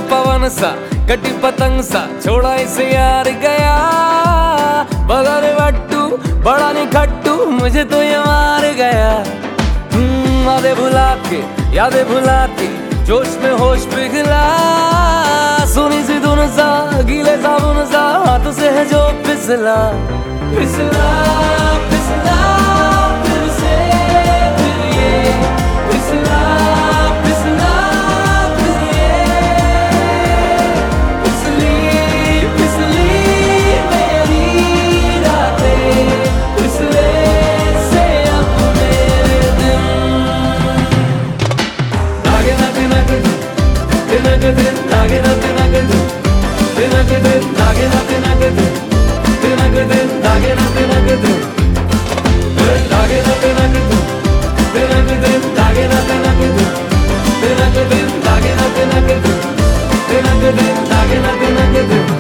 पवन सा कटी पतंग सा छोड़ा इसे यार गया। बदल बट्टू बड़ा नहीं खट्टू मुझे तो ये मार गया। यादें भुला के यादें भुला के जोश में होश पिघला। सुनी सी धुन सा गीले साबुन सा हाथ से है जो फिसला फिसला फिसला फिर से फिर ये फिसला फिसला फिर ये फिसली फिसली मेरी रातें फिसले से अब मेरे दिन। नागे नागे नागे नागे दिन नागे नागे नागे दिन नागे दिन नागे नागे नागे दिन नागे दिन नागे नागे नागे दिन नागे नागे नागे दिन नागे दिन नागे नागे नागे दिन नागे दिन नागे नागे नागे दिन नागे दिन नागे नागे नागे दिन।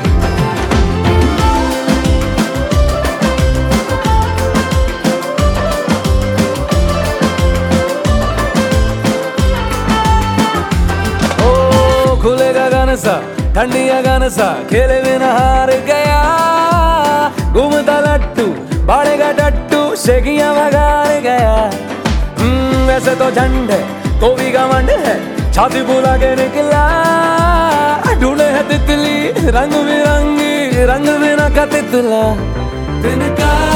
खुलेगा गगन सा ठंडी अगन सा खेले बिना हार गया। घूमता लट्टू बाड़ेगा टट्टू शेखियां भगार गया। वैसे तो झंड है तो भी घमंड है छाती बुला के निकला। ढूंढे है तितली रंग बिरंगी रंग बिना का तितला तिनका